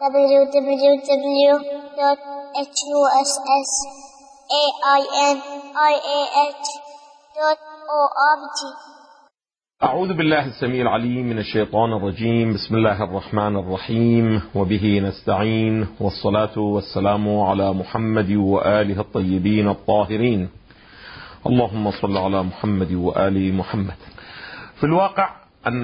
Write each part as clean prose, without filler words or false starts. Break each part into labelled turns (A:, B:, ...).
A: www.husainiah.org.
B: أعوذ بالله السميع العليم من الشيطان الرجيم. بسم الله الرحمن الرحيم، وبه نستعين، والصلاة والسلام على محمد وآله الطيبين الطاهرين. اللهم صل على محمد وآل محمد. في الواقع أن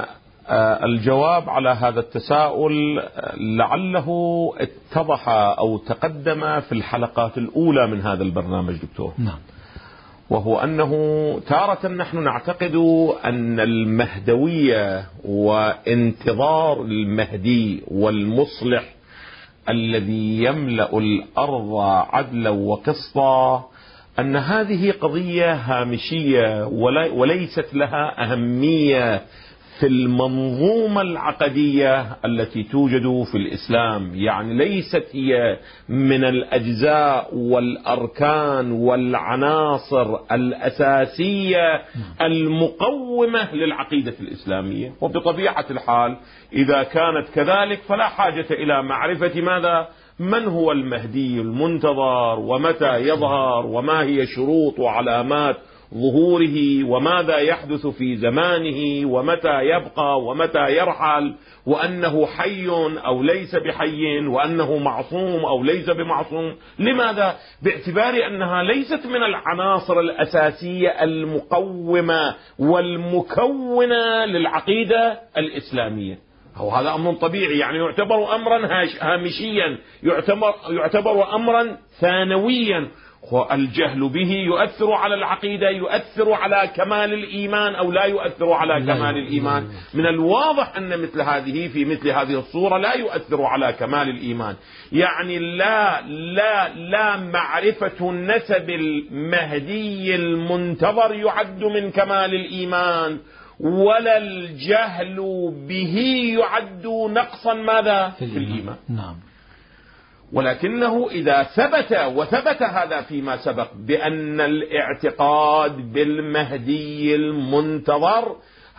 B: الجواب على هذا التساؤل لعله اتضح أو تقدم في الحلقات الأولى من هذا البرنامج دكتور.
C: نعم.
B: وهو أنه تارة نحن نعتقد أن المهدوية وانتظار المهدي والمصلح الذي يملأ الأرض عدلا وقسطا أن هذه قضية هامشية وليست لها أهمية في المنظومة العقدية التي توجد في الإسلام. يعني ليست هي من الأجزاء والأركان والعناصر الأساسية المقومة للعقيدة الإسلامية. وبطبيعة الحال إذا كانت كذلك فلا حاجة إلى معرفة ماذا؟ من هو المهدي المنتظر، ومتى يظهر، وما هي شروط وعلامات ظهوره، وماذا يحدث في زمانه، ومتى يبقى ومتى يرحل، وأنه حي أو ليس بحي، وأنه معصوم أو ليس بمعصوم. لماذا؟ باعتبار أنها ليست من العناصر الأساسية المقومة والمكونة للعقيدة الإسلامية. وهذا أمر طبيعي، يعني يعتبر أمرا هامشيا، يعتبر أمرا ثانويا. والجهل به يؤثر على العقيدة، يؤثر على كمال الإيمان أو لا يؤثر على كمال الإيمان. من الواضح أن مثل هذه في مثل هذه الصورة لا يؤثر على كمال الإيمان. يعني لا معرفة نسب المهدي المنتظر يعد من كمال الإيمان، ولا الجهل به يعد نقصا ماذا؟ في الإيمان.
C: نعم.
B: ولكنه إذا وثبت هذا فيما سبق بأن الاعتقاد بالمهدي المنتظر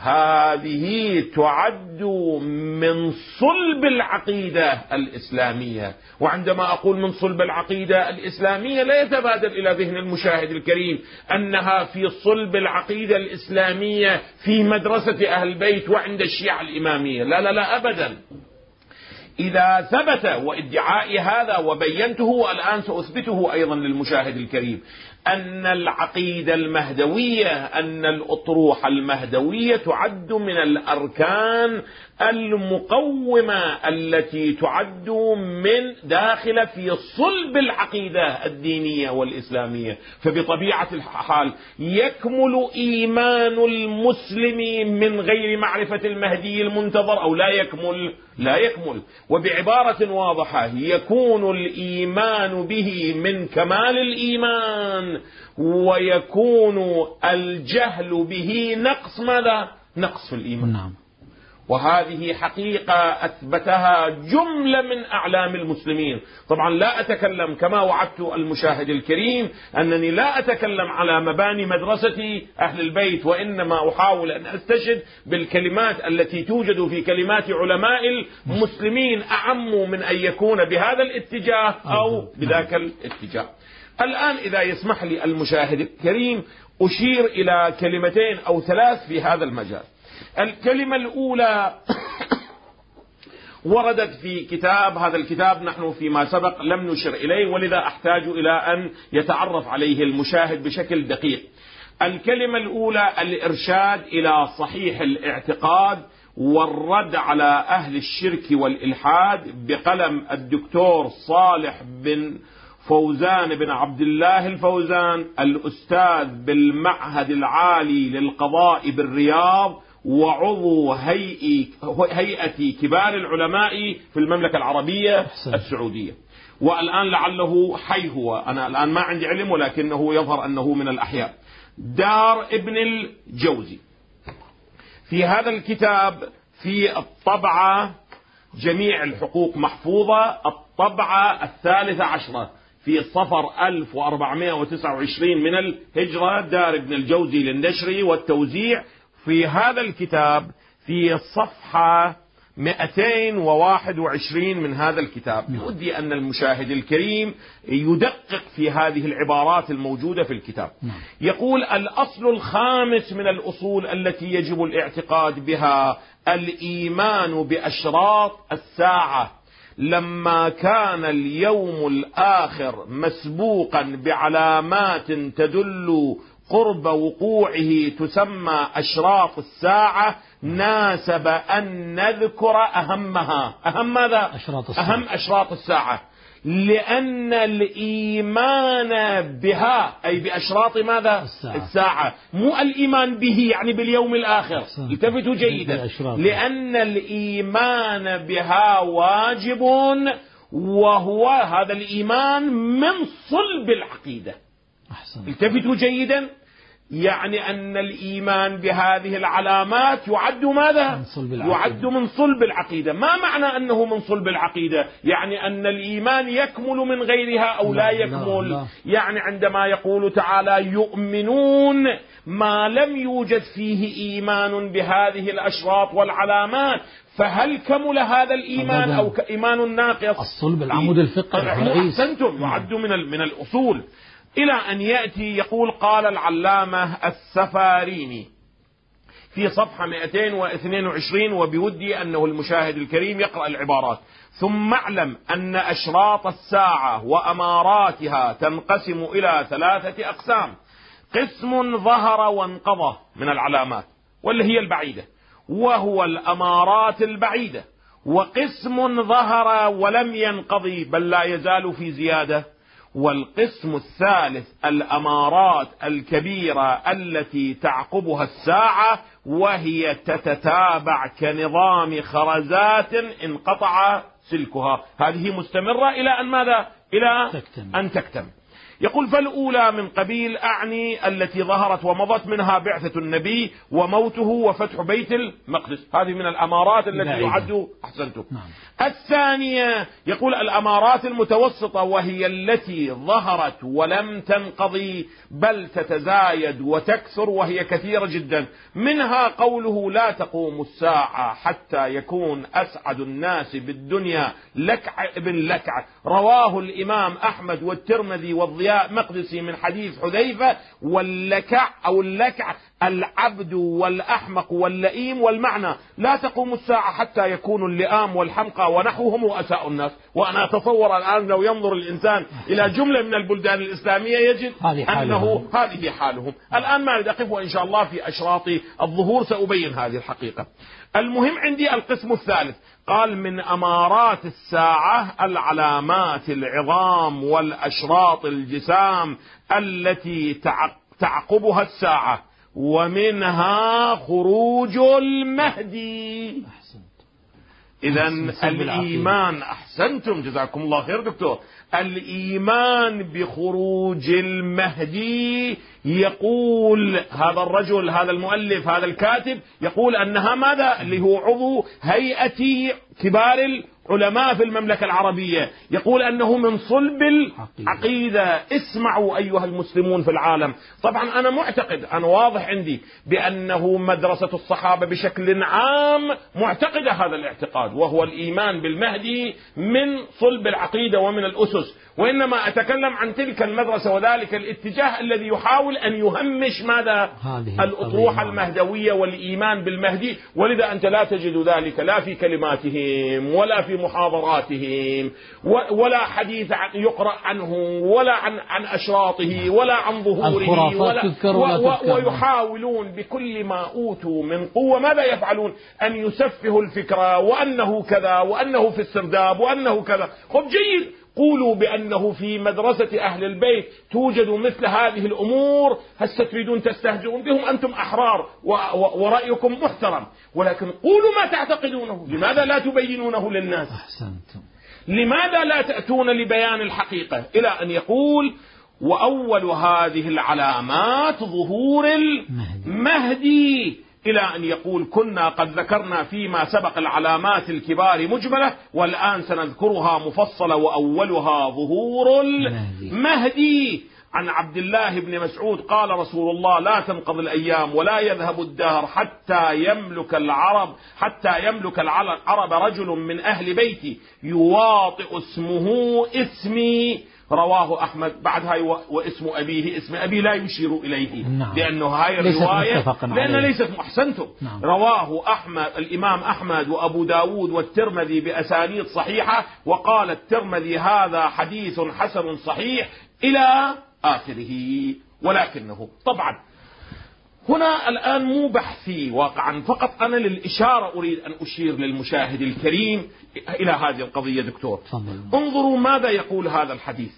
B: هذه تعد من صلب العقيدة الإسلامية. وعندما أقول من صلب العقيدة الإسلامية لا يتبادر إلى ذهن المشاهد الكريم أنها في صلب العقيدة الإسلامية في مدرسة أهل البيت وعند الشيعة الإمامية. لا أبدا. إذا ثبت وادعائي هذا وبينته والآن سأثبته أيضا للمشاهد الكريم أن العقيدة المهدوية، أن الأطروحة المهدوية تعد من الأركان المقومة التي تعد من داخل في صلب العقيدة الدينية والإسلامية. فبطبيعة الحال يكمل إيمان المسلم من غير معرفة المهدي المنتظر أو لا يكمل. وبعبارة واضحة يكون الإيمان به من كمال الإيمان، ويكون الجهل به نقص ماذا؟ نقص في الإيمان.
C: نعم.
B: وهذه حقيقة أثبتها جملة من أعلام المسلمين. طبعا لا أتكلم كما وعدت المشاهد الكريم أنني لا أتكلم على مباني مدرسة أهل البيت، وإنما أحاول أن أستشهد بالكلمات التي توجد في كلمات علماء المسلمين أعم من أن يكون بهذا الاتجاه أو بذاك الاتجاه. الآن إذا يسمح لي المشاهد الكريم أشير إلى كلمتين أو ثلاث في هذا المجال. الكلمة الأولى وردت في كتاب، هذا الكتاب نحن فيما سبق لم نشر إليه، ولذا أحتاج إلى أن يتعرف عليه المشاهد بشكل دقيق. الكلمة الأولى الإرشاد إلى صحيح الاعتقاد والرد على أهل الشرك والإلحاد، بقلم الدكتور صالح بن فوزان بن عبد الله الفوزان، الأستاذ بالمعهد العالي للقضاء بالرياض، وعضو هيئة كبار العلماء في المملكة العربية السعودية. والآن لعله حي هو، أنا الآن ما عندي علم، ولكنه يظهر أنه من الأحياء. دار ابن الجوزي. في هذا الكتاب في الطبعة جميع الحقوق محفوظة، الطبعة 13 في صفر 1429 من الهجرة، دار ابن الجوزي للنشر والتوزيع. في هذا الكتاب في الصفحة 221 من هذا الكتاب. ودي أن المشاهد الكريم يدقق في هذه العبارات الموجودة في الكتاب. يقول: الأصل الخامس من الأصول التي يجب الاعتقاد بها الإيمان بأشراط الساعة، لما كان اليوم الآخر مسبوقا بعلامات تدل قرب وقوعه تسمى أشراط الساعة، ناسب أن نذكر أهمها. أهم ماذا؟ أهم أشراط الساعة، لأن الإيمان بها أي بأشراط ماذا؟ الساعة، مو الإيمان به يعني باليوم الآخر. التفتوا جيدا، لأن الإيمان بها واجب، وهو هذا الإيمان من صلب العقيدة. التفتوا جيدا، يعني أن الإيمان بهذه العلامات يعد ماذا؟ يعد من صلب العقيدة. ما معنى أنه من صلب العقيدة؟ يعني أن الإيمان يكمل من غيرها أو لا يكمل؟ يعني عندما يقول تعالى: يؤمنون، ما لم يوجد فيه إيمان بهذه الأشراط والعلامات، فهل كمل هذا الإيمان أو إيمان ناقص؟
C: الصلب العمود الفقري.
B: أحسنتم، يعد من الأصول. إلى أن يأتي يقول: قال العلامة السفاريني في صفحة 222، وبودي أنه المشاهد الكريم يقرأ العبارات: ثم اعلم أن أشراط الساعة وأماراتها تنقسم إلى 3 أقسام: قسم ظهر وانقضى من العلامات واللي هي البعيدة، وهو الأمارات البعيدة، وقسم ظهر ولم ينقضي بل لا يزال في زيادة، والقسم الثالث الأمارات الكبيرة التي تعقبها الساعة، وهي تتتابع كنظام خرزات انقطع سلكها. هذه مستمرة إلى أن ماذا؟ إلى أن تكتمل. يقول: فالأولى من قبيل أعني التي ظهرت ومضت، منها بعثة النبي وموته وفتح بيت المقدس. هذه من الأمارات التي يعد. أحسنتم. الثانية يقول: الأمارات المتوسطة، وهي التي ظهرت ولم تنقضي بل تتزايد وتكثر، وهي كثيرة جدا. منها قوله: لا تقوم الساعة حتى يكون أسعد الناس بالدنيا لكع ابن لكع، رواه الإمام أحمد والترمذي والضياء مقدسي من حديث حذيفة. واللكع أو اللكع العبد والأحمق واللئيم، والمعنى لا تقوم الساعة حتى يكون اللئام والحمقى ونحوهم رؤساء الناس. وأنا أتصور الآن لو ينظر الإنسان إلى جملة من البلدان الإسلامية يجد أنه هذه حالهم. الآن ما أقف، وإن شاء الله في أشراط الظهور سأبين هذه الحقيقة. المهم عندي القسم الثالث، قال: من أمارات الساعة العلامات العظام والأشراط الجسام التي تعقبها الساعة، ومنها خروج المهدي. إذن الإيمان، أحسنتم جزاكم الله خير دكتور، الإيمان بخروج المهدي، يقول هذا الرجل، هذا المؤلف، هذا الكاتب، يقول أنها ماذا؟ اللي هو عضو هيئة كبار العلماء في المملكة العربية، يقول أنه من صلب العقيدة. اسمعوا أيها المسلمون في العالم، طبعا أنا معتقد، أنا واضح عندي بأنه مدرسة الصحابة بشكل عام معتقدة هذا الاعتقاد، وهو الإيمان بالمهدي من صلب العقيدة ومن الأسس. وإنما أتكلم عن تلك المدرسة وذلك الاتجاه الذي يحاول أن يهمش ماذا؟ الأطروحة المهدوية والإيمان بالمهدي. ولذا أنت لا تجد ذلك لا في كلماتهم ولا في محاضراتهم، ولا حديث يقرأ عنه، ولا عن أشراطه، ولا عن ظهوره، ويحاولون بكل ما أوتوا من قوة ماذا يفعلون؟ أن يسفهوا الفكرة، وأنه كذا، وأنه في السرداب، وأنه كذا. خب جيد، قولوا بأنه في مدرسة أهل البيت توجد مثل هذه الأمور، هل تريدون تستهزئون بهم؟ أنتم أحرار ورأيكم محترم، ولكن قولوا ما تعتقدونه. لماذا لا تبينونه للناس؟
C: أحسنتم.
B: لماذا لا تأتون لبيان الحقيقة؟ إلى أن يقول: وأول هذه العلامات ظهور المهدي، إلى أن يقول: كنا قد ذكرنا فيما سبق العلامات الكبار مجملة، والآن سنذكرها مفصلة، وأولها ظهور المهدي. عن عبد الله بن مسعود قال رسول الله: لا تنقضي الأيام ولا يذهب الدهر حتى يملك العرب رجل من أهل بيتي يواطئ اسمه اسمي. رواه أحمد. بعدها واسم أبيه اسم أبي لا يشير إليه.
C: نعم.
B: لأنه هاي الرواية لأنها ليست محسنته.
C: نعم.
B: رواه الإمام أحمد وأبو داود والترمذي بأسانيد صحيحة، وقال الترمذي: هذا حديث حسن صحيح إلى آخره. ولكنه طبعا هنا الآن مو بحثي واقعا، فقط أنا للإشارة أريد أن أشير للمشاهد الكريم إلى هذه القضية. دكتور، انظروا ماذا يقول هذا الحديث.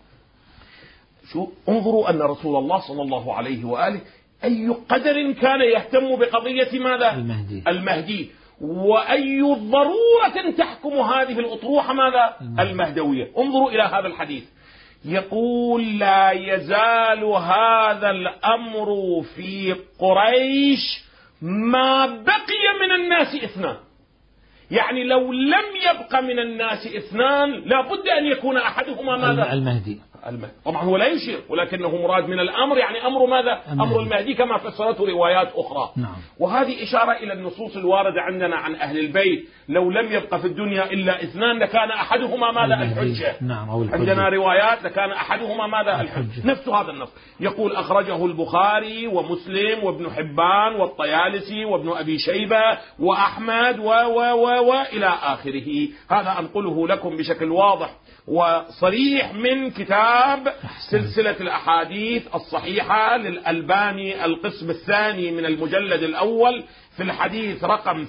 B: انظروا أن رسول الله صلى الله عليه وآله أي قدر كان يهتم بقضية ماذا؟ المهدي. وأي ضرورة تحكم هذه الأطروحة ماذا؟ المهدوية. انظروا إلى هذا الحديث، يقول: لا يزال هذا الأمر في قريش ما بقي من الناس اثنان. يعني لو لم يبق من الناس اثنان لابد أن يكون أحدهما ماذا؟
C: المهدي.
B: طبعا هو لا يشير، ولكنه مراد من الأمر يعني أمر ماذا؟ أمر المهدي كما فسرته روايات أخرى.
C: نعم.
B: وهذه إشارة إلى النصوص الواردة عندنا عن أهل البيت: لو لم يبقى في الدنيا إلا اثنان لكان أحدهما ماذا؟ الحجة.
C: نعم. أو الحجة.
B: عندنا روايات لكان أحدهما ماذا؟ الحجة. نفس هذا النص يقول: أخرجه البخاري ومسلم وابن حبان والطيالسي وابن أبي شيبة وأحمد وإلى آخره. هذا أنقله لكم بشكل واضح وصريح من كتاب سلسلة الأحاديث الصحيحة للألباني، القسم الثاني من المجلد الأول، في الحديث رقم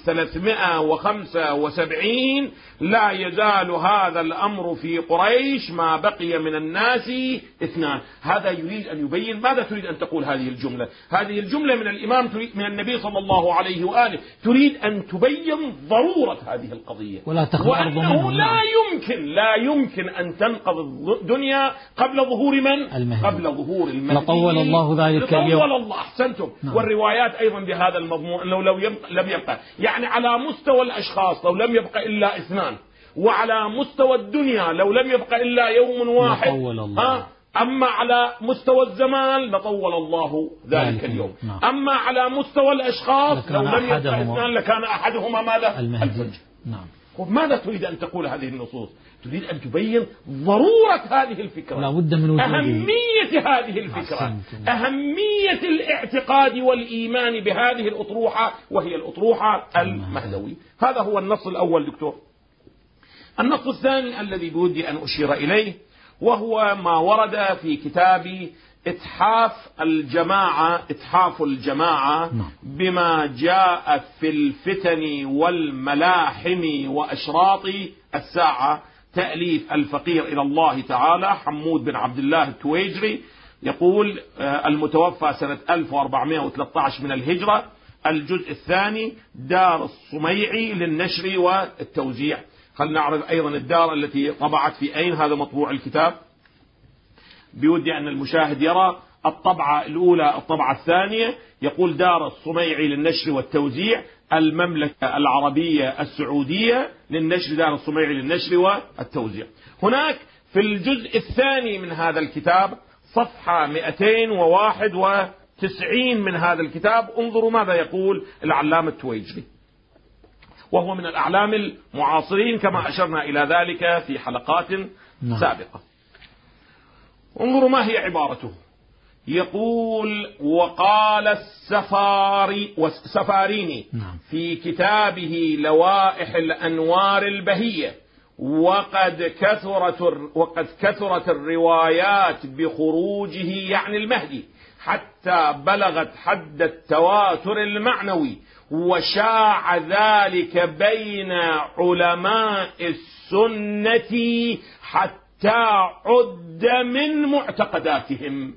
B: 375: لا يزال هذا الأمر في قريش ما بقي من الناس اثنان. هذا يريد أن يبين ماذا تريد أن تقول هذه الجملة. هذه الجملة من الإمام من النبي صلى الله عليه وآله تريد أن تبين ضرورة هذه القضية، وأنه لا يمكن أن تنقض الدنيا قبل ظهور من؟ قبل ظهور المهدي.
C: لطول الله ذلك اليوم.
B: لطول الله. أحسنتم. والروايات أيضا بهذا المضمون، لو لم يبقى، يعني على مستوى الأشخاص لو لم يبقى إلا اثنان، وعلى مستوى الدنيا لو لم يبقى إلا يوم واحد، أما على مستوى الزمان لطول الله ذلك اليوم. أما على مستوى الأشخاص لو لم يبقى اثنان لكان أحدهما ماذا؟
C: المهدي. نعم.
B: ماذا تريد أن تقول هذه النصوص؟ تريد أن تبين ضرورة هذه الفكرة،
C: لا بد من
B: أهمية هذه الفكرة، أهمية الاعتقاد والإيمان بهذه الأطروحة، وهي الأطروحة المهدوي. هذا هو النص الأول. دكتور، النص الثاني الذي بودي أن أشير إليه وهو ما ورد في كتاب إتحاف الجماعة بما جاء في الفتن والملاحم وأشراط الساعة، تأليف الفقير إلى الله تعالى حمود بن عبد الله التويجري. يقول: المتوفى سنة 1413 من الهجرة، الجزء الثاني، دار الصميعي للنشر والتوزيع. خلنا نعرف أيضا الدار التي طبعت في أين هذا مطبوع الكتاب. بودي أن المشاهد يرى الطبعة الأولى، الطبعة الثانية. يقول: دار الصميعي للنشر والتوزيع، المملكة العربية السعودية للنشر، دار الصميعي للنشر والتوزيع. هناك في الجزء الثاني من هذا الكتاب صفحة 291 من هذا الكتاب، انظروا ماذا يقول العلامة التويجري، وهو من الأعلام المعاصرين كما أشرنا إلى ذلك في حلقات سابقة. انظروا ما هي عبارته. يقول: وقال السفاريني في كتابه لوائح الأنوار البهية: وقد كثرت الروايات بخروجه، يعني المهدي، حتى بلغت حد التواتر المعنوي، وشاع ذلك بين علماء السنة حتى عد من معتقداتهم.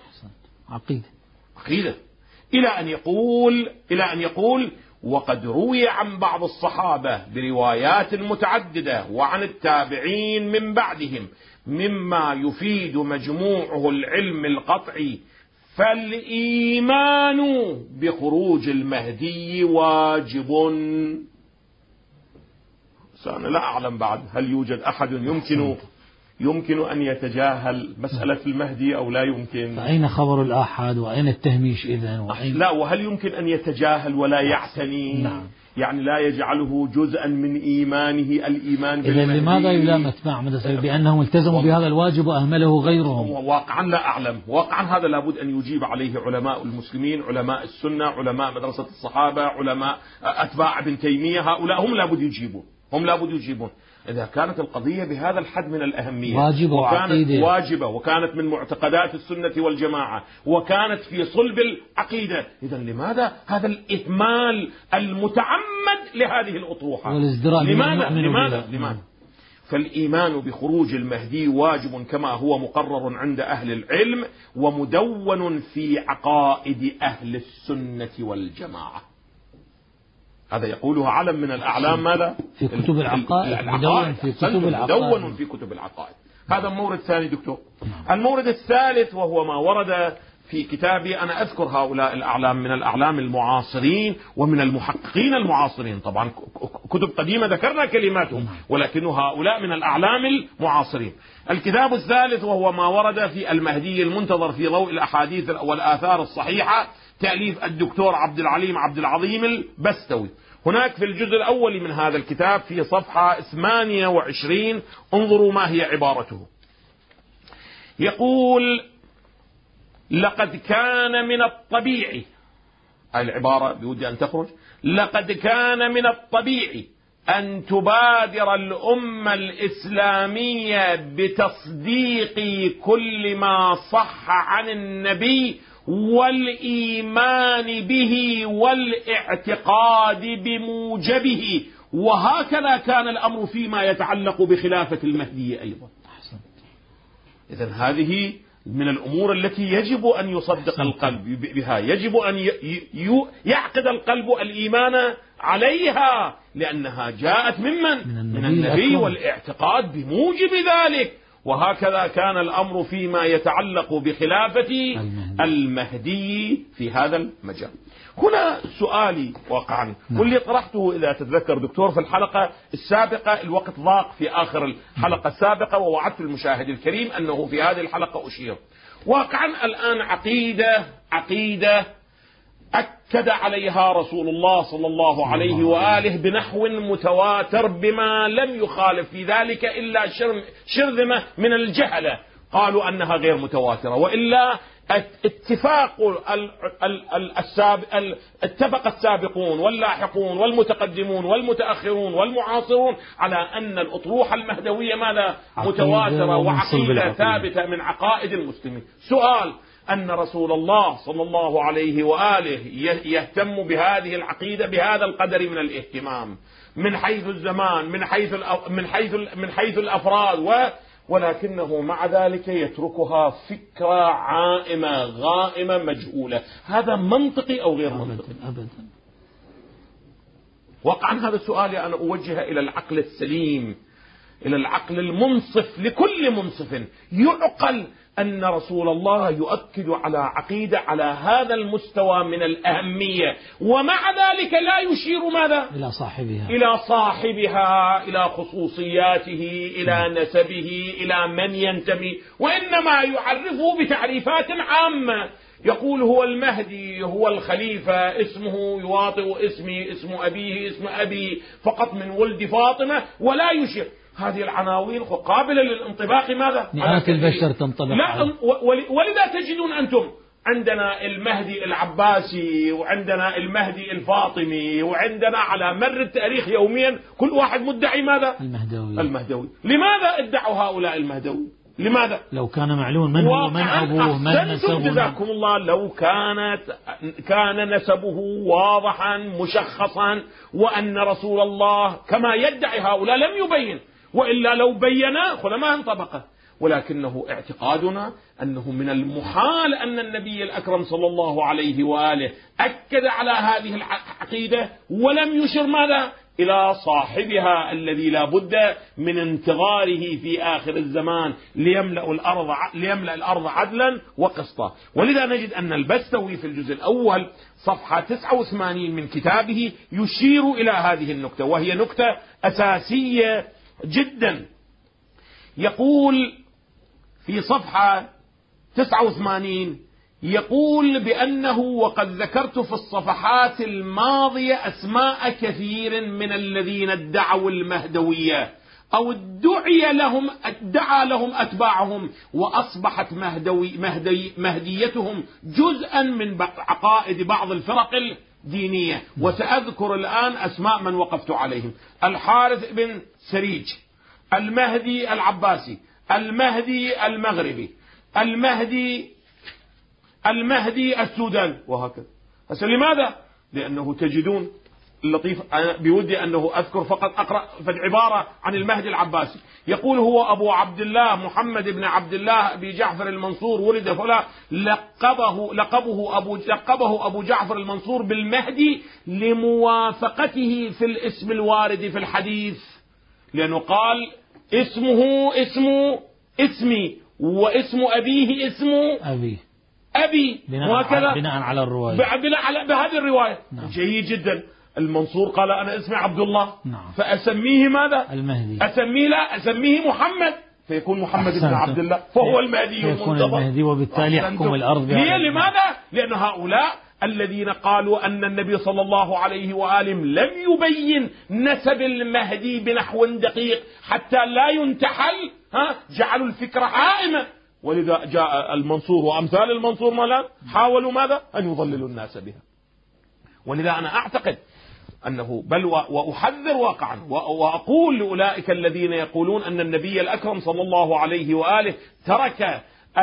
B: عقيدة. إلى أن يقول: وقد روي عن بعض الصحابة بروايات متعددة وعن التابعين من بعدهم مما يفيد مجموعه العلم القطعي، فالإيمان بخروج المهدي واجب. أنا لا أعلم بعد هل يوجد أحد يمكن أن يتجاهل مسألة المهدي أو لا يمكن؟
C: فأين خبر الآحاد وأين التهميش إذن؟
B: لا، وهل يمكن أن يتجاهل ولا يعتني؟
C: نعم.
B: يعني لا يجعله جزءا من إيمانه، الإيمان
C: إذن لماذا يلام أتباع أحمد السلفي بأنهم التزموا بهذا الواجب وأهمله غيرهم؟
B: واقعا لا أعلم، واقعا هذا لابد أن يجيب عليه علماء المسلمين، علماء السنة، علماء مدرسة الصحابة، علماء أتباع ابن تيمية، هؤلاء هم لابد يجيبون. إذا كانت القضية بهذا الحد من الأهمية واجبة وكانت من معتقدات السنة والجماعة وكانت في صلب العقيدة، إذا لماذا هذا الإهمال المتعمد لهذه الأطروحة؟ لماذا؟ فالإيمان بخروج المهدي واجب كما هو مقرر عند أهل العلم ومدون في عقائد أهل السنة والجماعة. هذا يقوله علم من الأعلام ماذا؟
C: في كتب العقائد،
B: مدون في كتب العقائد. هذا المورد الثاني دكتور. المورد الثالث وهو ما ورد في كتابي، أنا أذكر هؤلاء الأعلام من الأعلام المعاصرين ومن المحققين المعاصرين، طبعا كتب قديمة ذكرنا كلماتهم، ولكن هؤلاء من الأعلام المعاصرين. الكتاب الثالث وهو ما ورد في المهدي المنتظر في ضوء الأحاديث والآثار الصحيحة، تأليف الدكتور عبد العليم عبد العظيم البستوي. هناك في الجزء الأول من هذا الكتاب في صفحة 28 انظروا ما هي عبارته. يقول: لقد كان من الطبيعي، هذه العبارة بودي أن تخرج، لقد كان من الطبيعي أن تبادر الأمة الإسلامية بتصديق كل ما صح عن النبي والإيمان به والاعتقاد بموجبه، وهكذا كان الأمر فيما يتعلق بخلافة المهدي أيضا. إذن هذه من الأمور التي يجب أن يصدق القلب بها، يجب أن يعقد القلب الإيمان عليها، لأنها جاءت من النبي والاعتقاد بموجب ذلك. وهكذا كان الأمر فيما يتعلق بخلافة المهدي في هذا المجال. هنا سؤالي واقعا واللي طرحته إذا تتذكر دكتور في الحلقة السابقة، الوقت ضاق في آخر الحلقة السابقة ووعدت المشاهد الكريم أنه في هذه الحلقة أشير. واقعا الآن عقيدة أكد عليها رسول الله صلى الله عليه وآله بنحو متواتر بما لم يخالف في ذلك إلا شرذمة من الجهلة قالوا أنها غير متواترة، وإلا اتفق السابقون واللاحقون والمتقدمون والمتأخرون والمعاصرون على أن الأطروحة المهدوية ماذا؟ متواترة وعقيدة ثابتة من عقائد المسلمين. سؤال: أن رسول الله صلى الله عليه وآله يهتم بهذه العقيدة بهذا القدر من الاهتمام من حيث الزمان، من حيث الأفراد، ولكنه مع ذلك يتركها فكرة عائمة غائمة مجهولة. هذا منطقي أو غير منطقي؟
C: أبدا.
B: وقعا هذا السؤال أنا أوجه إلى العقل السليم، إلى العقل المنصف لكل منصف يعقل أن رسول الله يؤكد على عقيدة على هذا المستوى من الأهمية، ومع ذلك لا يشير ماذا؟ إلى صاحبها، إلى خصوصياته، إلى نسبه، إلى من ينتمي، وإنما يعرفه بتعريفات عامة. يقول هو المهدي، هو الخليفة، اسمه يواطئ اسمي، اسم أبيه اسم أبي، فقط من ولد فاطمة، ولا يشير. هذه العناوين قابلة للانطباق ماذا؟
C: مئات البشر تنطبق.
B: لا، ولذا تجدون أنتم عندنا المهدي العباسي وعندنا المهدي الفاطمي، وعندنا على مر التاريخ يوميا كل واحد مدعي ماذا؟ المهدوي. لماذا ادعوا هؤلاء المهدوي؟ لماذا؟
C: لو كان معلوم من هو، من أبوه، من نسبه.
B: جزاكم الله. لو كان نسبه واضحا مشخصا، وأن رسول الله كما يدعي هؤلاء لم يبين، وإلا لو بينا لما انطبقه. ولكنه اعتقادنا أنه من المحال أن النبي الأكرم صلى الله عليه وآله أكد على هذه العقيدة ولم يشر ماذا؟ إلى صاحبها الذي لا بد من انتظاره في آخر الزمان ليملأ الأرض عدلا وقسطا. ولذا نجد أن البستوي في الجزء الأول صفحة 89 من كتابه يشير إلى هذه النكتة، وهي نكتة أساسية جدا. يقول في صفحة 89 يقول بأنه وقد ذكرت في الصفحات الماضية أسماء كثير من الذين ادعوا المهدوية أو ادعى لهم أتباعهم، وأصبحت مهديتهم جزءا من عقائد بعض الفرق الدينية. وسأذكر الآن أسماء من وقفت عليهم: الحارث بن سريج، المهدي العباسي، المهدي المغربي، المهدي السوداني، وهكذا. لماذا؟ لأنه تجدون اللطيف، أنا بودي أنه أذكر فقط أقرأ عبارة عن المهدي العباسي. يقول: هو أبو عبد الله محمد بن عبد الله أبي جعفر المنصور، ولد فلا لقبه أبو جعفر المنصور بالمهدي لموافقته في الاسم الوارد في الحديث، لأنه قال اسمه اسمي واسم أبيه اسم أبي، وهكذا
C: بناء على الرواية،
B: بهذه الرواية.
C: نعم.
B: جيد جدا. المنصور قال: أنا اسمي عبد الله،
C: نعم.
B: فأسميه ماذا؟
C: المهدي.
B: أسميه محمد، فيكون محمد بن عبد الله، فهو المهدي المنتظر،
C: وبالتالي يحكم الأرض.
B: لماذا؟ لأن هؤلاء الذين قالوا أن النبي صلى الله عليه وآله لم يبين نسب المهدي بنحو دقيق حتى لا ينتحل، جعلوا الفكرة عائمة. ولذا جاء المنصور وأمثال المنصور ماذا؟ حاولوا ماذا؟ أن يضللوا الناس بها. ولذا أنا أعتقد أنه بل وأحذر واقعا وأقول لأولئك الذين يقولون أن النبي الأكرم صلى الله عليه وآله ترك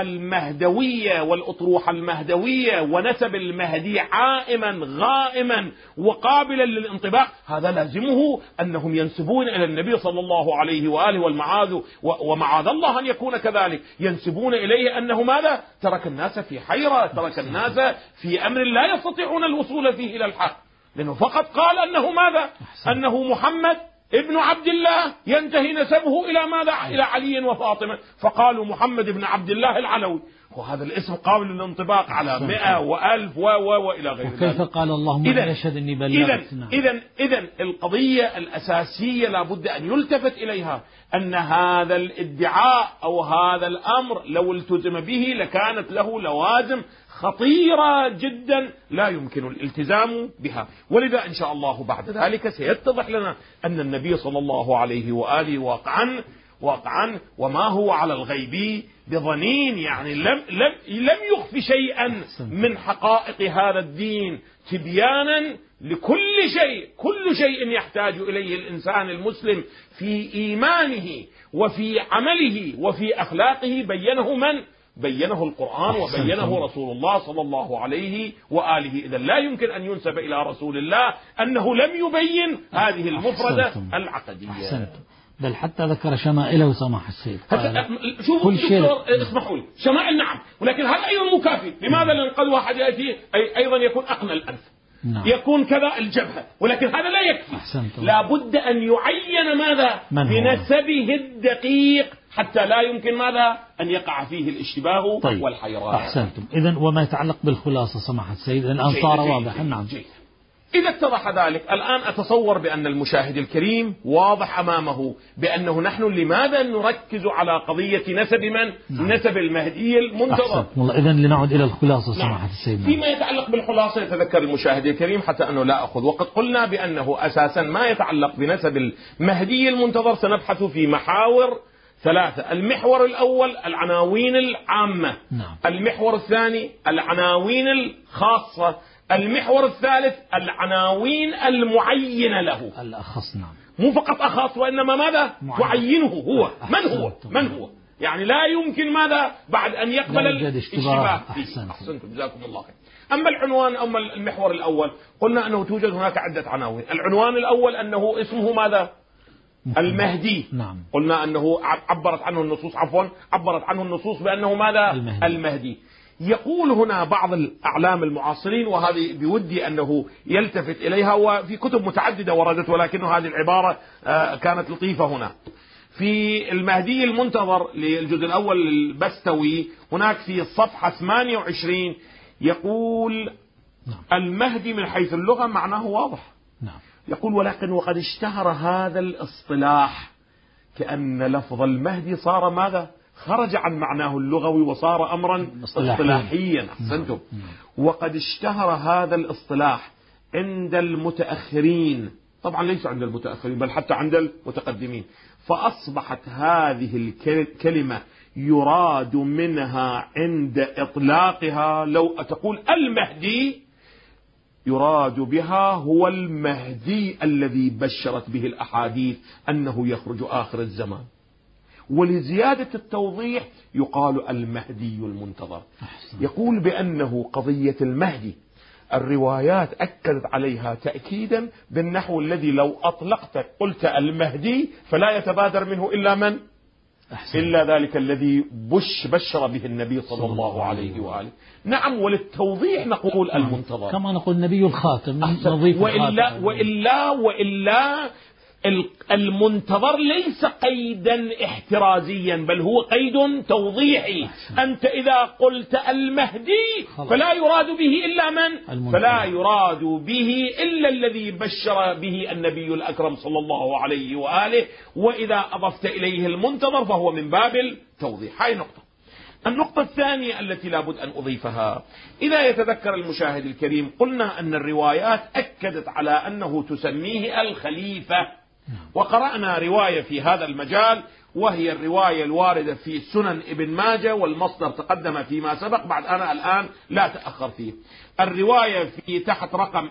B: المهدوية والأطروحة المهدوية ونسب المهدي عائما غائما وقابلا للانطباق، هذا لازمه أنهم ينسبون إلى النبي صلى الله عليه وآله ومعاذ الله أن يكون كذلك، ينسبون إليه أنه ماذا؟ ترك الناس في حيرة، ترك الناس في أمر لا يستطيعون الوصول فيه إلى الحق، لأنه فقط قال أنه ماذا؟ أنه محمد ابن عبد الله، ينتهي نسبه إلى ماذا؟ إلى علي وفاطمة، فقالوا محمد بن عبد الله العلوي، وهذا الاسم قابل للانطباق على 100 و1000 وإلى غير ذلك.
C: وكيف قال اللهم يشهد إني بلغت.
B: إذن القضية الأساسية لابد أن يلتفت إليها أن هذا الادعاء أو هذا الأمر لو التزم به لكانت له لوازم خطيرة جدا لا يمكن الالتزام بها. ولذا إن شاء الله بعد ذلك سيتضح لنا أن النبي صلى الله عليه وآله واقعا وما هو على الغيب بظنين، يعني لم يخف شيئا من حقائق هذا الدين تبيانا لكل شيء، كل شيء يحتاج إليه الإنسان المسلم في إيمانه وفي عمله وفي أخلاقه بينه من؟ بينه القرآن وبينه رسول الله صلى الله عليه وآله. إذا لا يمكن أن ينسب إلى رسول الله أنه لم يبين هذه المفردة العقدية.
C: بل حتى ذكر شمائله سماح السيد.
B: شوفوا دكتور، اسمحوا لي، شمائل نعم، ولكن هذا أيضا مكافئ. لماذا؟ لأن قد واحد يأتي أيضا يكون أقنى الأنف، نعم. يكون كذا الجبهة، ولكن هذا لا يكفي. لا بد أن يعين ماذا؟ بنسبه الدقيق حتى لا يمكن ماذا؟ أن يقع فيه الاشتباه والحيران.
C: أحسنتم. إذن وما يتعلق بالخلاصة سماحة السيد الآن صار واضحا. نعم.
B: إذا اتضح ذلك الآن أتصور بأن المشاهد الكريم واضح أمامه بأنه نحن لماذا نركز على قضية نسب من؟ نعم. نسب المهدي المنتظر.
C: إذن لنعود إلى الخلاصة سماحة السيد.
B: فيما يتعلق بالخلاصة يتذكر المشاهد الكريم حتى أنه لا أخذ، وقد قلنا بأنه أساسا ما يتعلق بنسب المهدي المنتظر سنبحث في محاور 3. المحور الأول العناوين العامة،
C: نعم.
B: المحور الثاني العناوين الخاصة، المحور الثالث العناوين المعينة له،
C: الأخص. نعم.
B: مو فقط أخص وإنما ماذا؟ تعينه هو. من هو؟ يعني لا يمكن ماذا؟ بعد أن يقبل الاشتباه. أحسنتم، جزاكم الله خير. أما العنوان أما المحور الأول قلنا أنه توجد هناك عدة عناوين. العنوان الأول أنه اسمه ماذا؟ المهدي.
C: نعم.
B: قلنا أنه عبرت عنه النصوص بأنه ماذا؟ المهدي. يقول هنا بعض الأعلام المعاصرين، وهذه بودي أنه يلتفت إليها، وفي كتب متعددة وردت، ولكن هذه العبارة كانت لطيفة هنا. في المهدي المنتظر للجزء الأول البستوي هناك في الصفحة 28 يقول المهدي من حيث اللغة معناه واضح.
C: نعم.
B: يقول ولكن وقد اشتهر هذا الاصطلاح كأن لفظ المهدي صار ماذا؟ خرج عن معناه اللغوي وصار أمرا اصطلاحيا. أحسنتم. وقد اشتهر هذا الاصطلاح عند المتأخرين، طبعا ليس عند المتأخرين بل حتى عند المتقدمين، فأصبحت هذه الكلمة يراد منها عند إطلاقها لو تقول المهدي يراد بها هو المهدي الذي بشرت به الأحاديث أنه يخرج آخر الزمان، ولزيادة التوضيح يقال المهدي المنتظر. يقول بأنه قضية المهدي الروايات أكدت عليها تأكيدا بالنحو الذي لو أطلقت قلت المهدي فلا يتبادر منه إلا من؟ إلا ذلك الذي بشر به النبي صلى الله عليه وآله. نعم، وللتوضيح نقول المنتظر
C: كما نقول النبي الخاتم.
B: وإلا المنتظر ليس قيدا احترازيا بل هو قيد توضيحي. أنت إذا قلت المهدي فلا يراد به إلا من؟ فلا يراد به إلا الذي بشر به النبي الأكرم صلى الله عليه وآله، وإذا أضفت إليه المنتظر فهو من باب التوضيح. هاي نقطة. النقطة الثانية التي لابد أن أضيفها، إذا يتذكر المشاهد الكريم قلنا أن الروايات أكدت على أنه تسميه الخليفة، وقرأنا رواية في هذا المجال وهي الرواية الواردة في سنن ابن ماجه، والمصدر تقدم فيما سبق، بعد أنا الآن لا تأخر فيه. الرواية في تحت رقم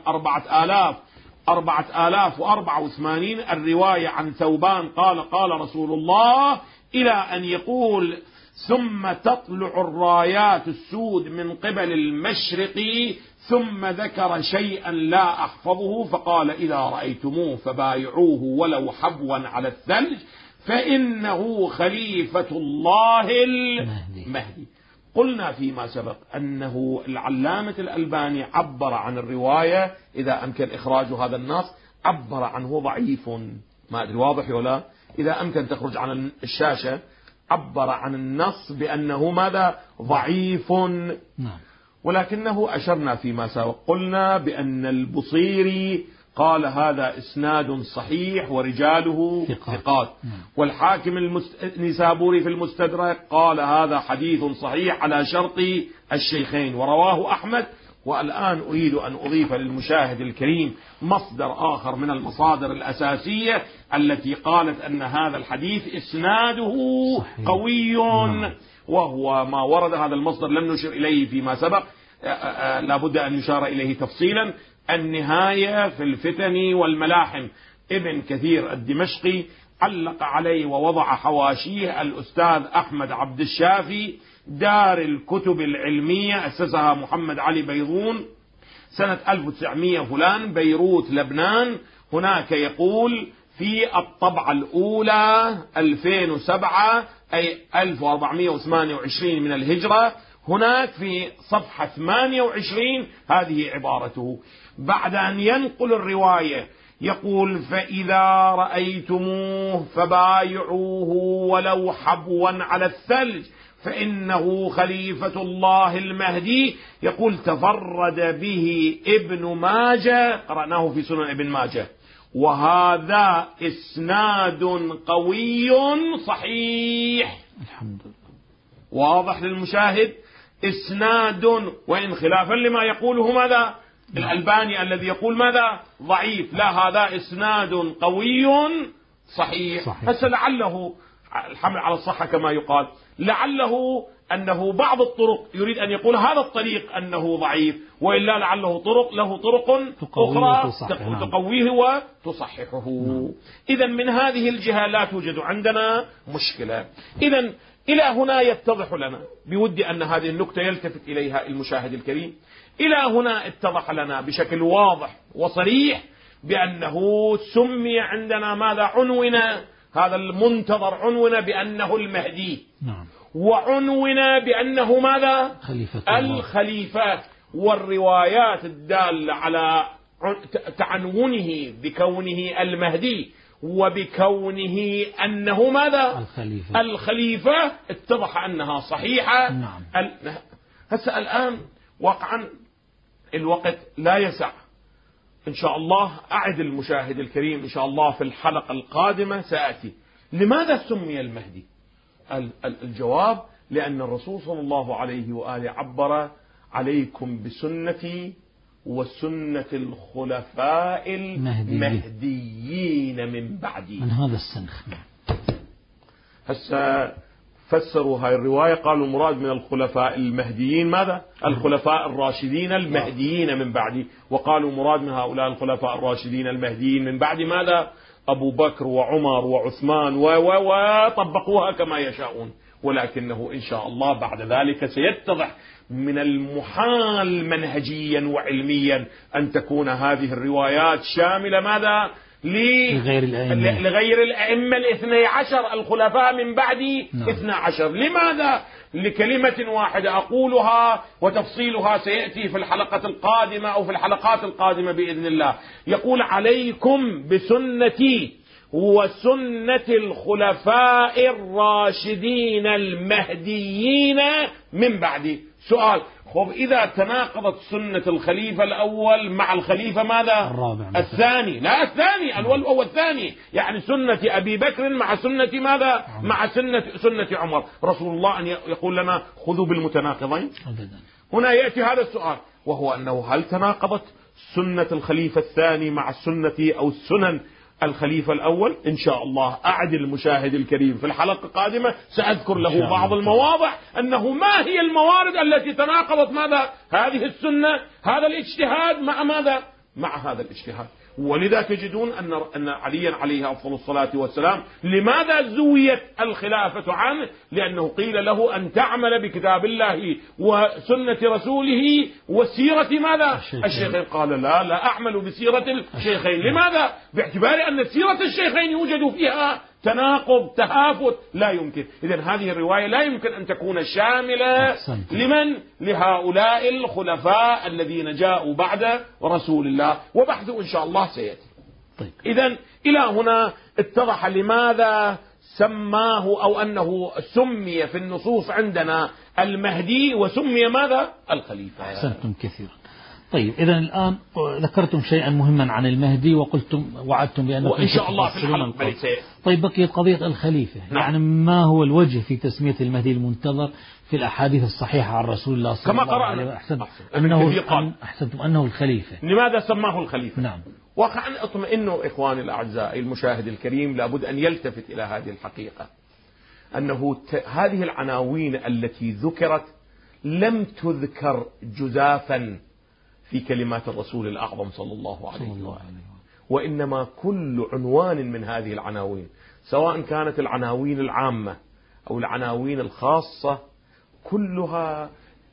B: 4084 الرواية عن ثوبان قال قال رسول الله، إلى أن يقول ثم تطلع الرايات السود من قبل المشرق، ثم ذكر شيئا لا أحفظه فقال إذا رأيتموه فبايعوه ولو حبوا على الثلج فإنه خليفة الله المهدي. قلنا فيما سبق أنه العلامة الألباني عبر عن الرواية، إذا أمكن إخراج هذا النص، عبر عنه ضعيف. ما أدري واضح ولا؟ إذا أمكن تخرج عن الشاشة، عبر عن النص بأنه ماذا؟ ضعيف. ولكنه أشرنا فيما سبق قلنا بأن البصيري قال هذا إسناد صحيح ورجاله ثقات، والحاكم النسابوري في المستدرك قال هذا حديث صحيح على شرط الشيخين ورواه أحمد. والآن أريد أن أضيف للمشاهد الكريم مصدر آخر من المصادر الأساسية التي قالت أن هذا الحديث إسناده قوي، وهو ما ورد. هذا المصدر لم نشر إليه فيما سبق، لابد أن يشار إليه تفصيلا. النهاية في الفتن والملاحم، ابن كثير الدمشقي علق عليه ووضع حواشيه الأستاذ أحمد عبد الشافي. دار الكتب العلمية أسسها محمد علي بيضون سنة 1900 فلان، بيروت لبنان. هناك يقول في الطبعة الأولى 2007 أي 1428 من الهجرة، هناك في صفحة 28 هذه عبارته بعد أن ينقل الرواية يقول فإذا رأيتموه فبايعوه ولو حبوا على الثلج فإنه خليفة الله المهدي. يقول تفرد به ابن ماجه، قرأناه في سنن ابن ماجه، وهذا إسناد قوي صحيح.
C: الحمد لله.
B: واضح للمشاهد؟ إسناد، وإن خلافا لما يقوله ماذا الألباني الذي يقول ماذا ضعيف، لا، هذا إسناد قوي صحيح. هسه لعله الحمل على الصحة كما يقال، لعله أنه بعض الطرق يريد أن يقول هذا الطريق أنه ضعيف، وإلا لعله له طرق أخرى تقويه وتصححه. إذا من هذه الجهة لا توجد عندنا مشكلة. إذا إلى هنا يتضح لنا، بودي أن هذه النقطة يلتفت إليها المشاهد الكريم، إلى هنا اتضح لنا بشكل واضح وصريح بأنه سمي عندنا ماذا؟ عنونا هذا المنتظر عنونا بأنه المهدي، وعنونا بأنه ماذا؟ الخليفة. والروايات الدالة على تعنونه بكونه المهدي وبكونه أنه ماذا؟ الخليفة اتضح أنها صحيحة. هسه الآن واقعا الوقت لا يسع، إن شاء الله أعد المشاهد الكريم إن شاء الله في الحلقة القادمة سأتي لماذا سمي المهدي؟ الجواب: لأن الرسول صلى الله عليه وآله عبر: عليكم بسنتي وسنة الخلفاء المهديين من بعدي.
C: من هذا السنخ.
B: هسه فسروا هاي الرواية، قالوا مراد من الخلفاء المهديين ماذا؟ الخلفاء الراشدين المهديين من بعدي، وقالوا مراد من هؤلاء الخلفاء الراشدين المهديين من بعد ماذا؟ أبو بكر وعمر وعثمان وطبقوها كما يشاءون. ولكنه إن شاء الله بعد ذلك سيتضح من المحال منهجيا وعلميا أن تكون هذه الروايات شاملة ماذا؟ لغير الأئمة 12 الخلفاء من بعد 12. لماذا؟ لكلمة واحدة أقولها وتفصيلها سيأتي في الحلقة القادمة أو في الحلقات القادمة بإذن الله. يقول: عليكم بسنتي وسنة الخلفاء الراشدين المهديين من بعدي. سؤال: خب إذا تناقضت سنة الخليفة الأول مع الخليفة ماذا؟
C: الرابع
B: الثاني، لا الثاني الأول الثاني، يعني سنة أبي بكر مع سنة ماذا؟ مع سنة عمر. رسول الله أن يقول لنا خذوا بالمتناقضين؟ هنا يأتي هذا السؤال، وهو أنه هل تناقضت سنة الخليفة الثاني مع السنة أو السنن الخليفة الأول؟ إن شاء الله أعد المشاهد الكريم في الحلقة القادمة سأذكر له بعض المواضع أنه ما هي الموارد التي تناقضت ماذا؟ هذه السنة، هذا الاجتهاد مع ماذا؟ مع هذا الاجتهاد. ولذا تجدون أن عليا عليه أفضل الصلاة والسلام لماذا زويت الخلافة عنه؟ لأنه قيل له أن تعمل بكتاب الله وسنة رسوله وسيرة ماذا؟ الشيخين. قال: لا أعمل بسيرة الشيخين. لماذا؟ باعتبار أن سيرة الشيخين يوجد فيها تناقض تهافت، لا يمكن. إذن هذه الرواية لا يمكن أن تكون شاملة لمن؟ لهؤلاء الخلفاء الذين جاءوا بعد رسول الله، وبحثه إن شاء الله سيأتي.
C: طيب.
B: إذن إلى هنا اتضح لماذا سماه أو أنه سمي في النصوص عندنا المهدي وسمي ماذا؟ الخليفة.
C: أحسنتم كثيرا. طيب إذا الآن ذكرتم شيئا مهما عن المهدي وعدتم بأنه
B: وإن شاء الله في الحلقة.
C: طيب بقيت قضية الخليفة. نعم. يعني ما هو الوجه في تسمية المهدي المنتظر في الأحاديث الصحيحة عن رسول الله صلى الله عليه وسلم؟ أحسنتم أنه الخليفة.
B: لماذا سماه الخليفة؟
C: نعم.
B: واقعا اطمئنوا إخواني الأعزاء، المشاهد الكريم لابد أن يلتفت إلى هذه الحقيقة، أنه هذه العناوين التي ذكرت لم تذكر جزافا في كلمات الرسول الأعظم صلى الله عليه وسلم، وإنما كل عنوان من هذه العناوين سواء كانت العناوين العامة أو العناوين الخاصة كلها